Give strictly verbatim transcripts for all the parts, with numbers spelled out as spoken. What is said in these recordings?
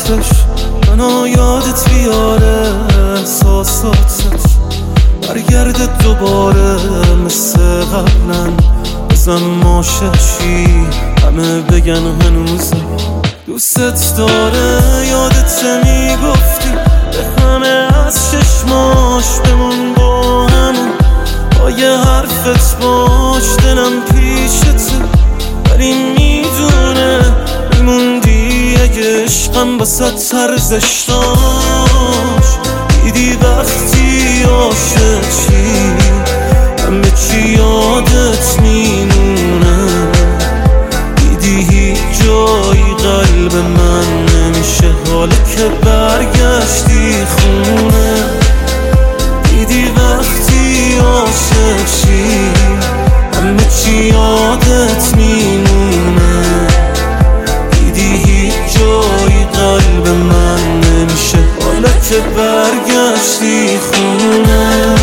عطرش منو یادت بیاره، احساساتت برگرده دوباره مثل قبلا. بزن ماششی همه بگن هنوزم دوستت داره. یادت میگفتی به همه از چشماش بمون با همون، با یه حرفت باش دلم پیشته، ولی میدونه میموندی اگه عشقم بسات ارزش داشت. دیدی وقتی عاشق چی همه چی یادت میمونه، دیدی هیچ جایی قلب من نمیشه حالا که برگشتی خونه. دیدی وقتی عاشق چی همه چی یادت میمونه، دیدی هیچ جایی قلب من نمیشه حالا که برگشتی خونه.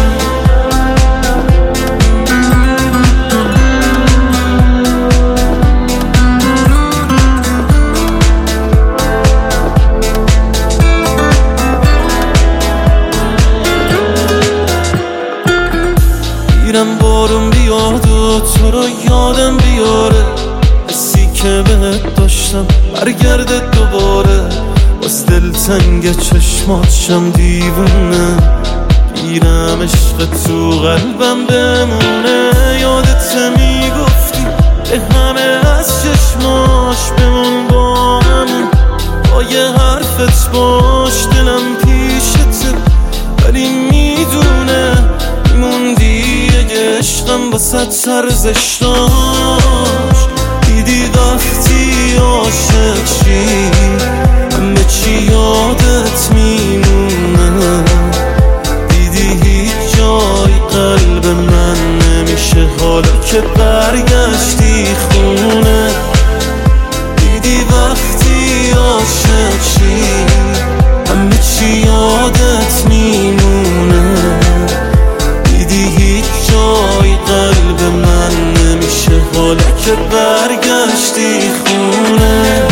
میرم بارون بیاد و تو رو یادم بیاره، حسی که بهت داشتم برگرده دوباره. باز دلتنگ چشماتشم دیوونه، گیرم عشق تو قلبم بمونه. یادت میگفتی به همه از چشماش بمون با همون، با یه حرفت باش دلم پیشته، ولی میدونه میموندی اگه عشقم بسات ارزش داشت. دیدی وقتی عاشق چی همه چی یادت میمونه، دیدی هیچ جای قلب من نمیشه حالا که برگشتی خونه. دیدی وقتی عاشق چی همه چی یادت میمونه، دیدی هیچ جای قلب من نمیشه حالا که برگشتی خونه.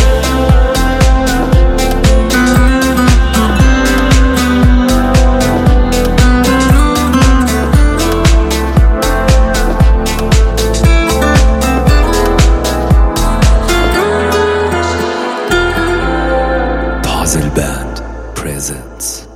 Puzzle Band presents